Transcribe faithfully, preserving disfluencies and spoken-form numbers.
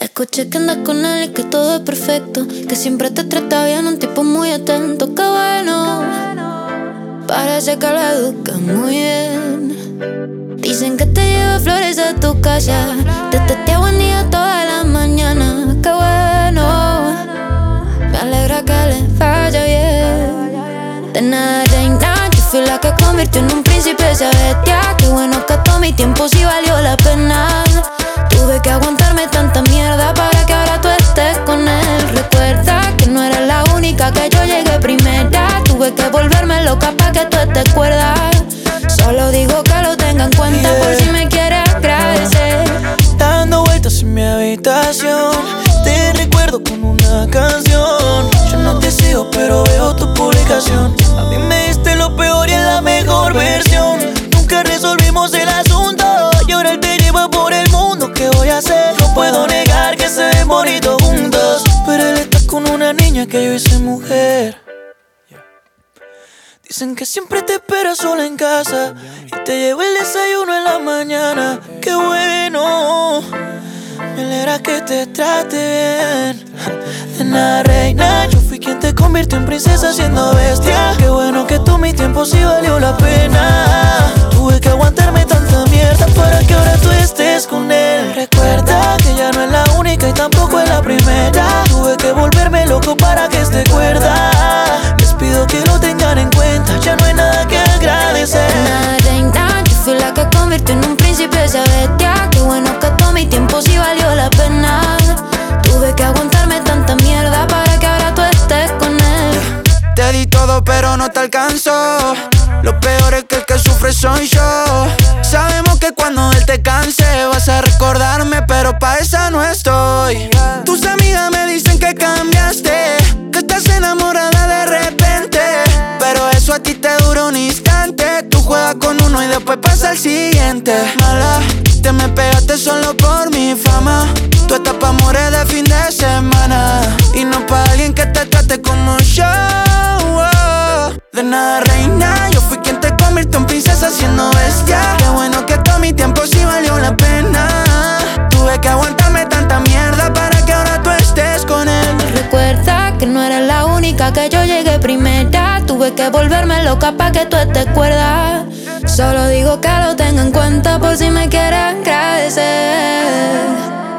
Escuché que andas con él y que todo es perfecto, que siempre te trata bien, un tipo muy atento. Qué bueno, parece que lo educan muy bien. Dicen que te lleva flores a tu casa, te testea buen día toda la mañana. Qué bueno, me alegra que le vaya bien. De nada reina, yo fui la que convirtió en un príncipe esa bestia. Qué bueno que todo mi tiempo sí valió la pena. Tuve que aguantarme tanta mierda para que ahora tú estés con él. Recuerda que no eres la única, que yo llegué primera. Tuve que volverme loca para que tú estés cuerda. Solo digo que lo tenga en cuenta, yeah, por si me quiere agradecer. Dando vueltas en mi habitación, te recuerdo con una canción. Yo no te sigo pero veo tu publicación. A mí me diste lo peor y en la mejor versión. Nunca resolvimos el asunto y ahora él te lleva por el mundo. ¿Qué voy a hacer? No puedo negar que se ven bonitos juntos, pero él está con una niña que yo hice mujer. Dicen que siempre te espera sola en casa y te lleva el desayuno en la mañana. ¡Qué bueno! Me alegra que te trate bien. De nada reina, yo fui quien te convirtió en princesa siendo bestia. Qué bueno que tú mi tiempo sí valió la pena. Tuve que aguantarme tanta mierda para que ahora tú estés con él. Recuerda que ya no es la única y tampoco es la primera. Tuve que volverme loco para que esté cuerda. Les pido que lo tengan en cuenta, ya no hay nada que agradecer. De nada reina, yo fui la que convirtió en un príncipe esa bestia. Qué bueno que todo mi tiempo sí valió la pena. Tuve que aguantarme tanta mierda para que ahora tú estés con él. Te di todo pero no te alcanzó. Lo peor es que el que sufre soy yo. Sabemos que cuando él te canse vas a recordarme, pero pa' esa no estoy. Tus amigas me dicen que cambiaste, que estás enamorada de repente, pero eso a ti te dura un instante. Tú juegas con uno y después pasa el siguiente. Mala, te me pegaste solo por mi fama. Tú estás pa' morir de fin de semana y no pa' alguien que te trate como yo. De nada reina, yo fui quien te convirtió en princesa siendo bestia. Qué bueno que todo mi tiempo sí valió la pena. Tuve que aguantarme tanta mierda para que ahora tú estés con él. Recuerda que no eres la única, que yo llegué primera. Tuve que volverme loca pa' que tú estés cuerda. Solo digo que lo tenga en cuenta por si me quieres agradecer.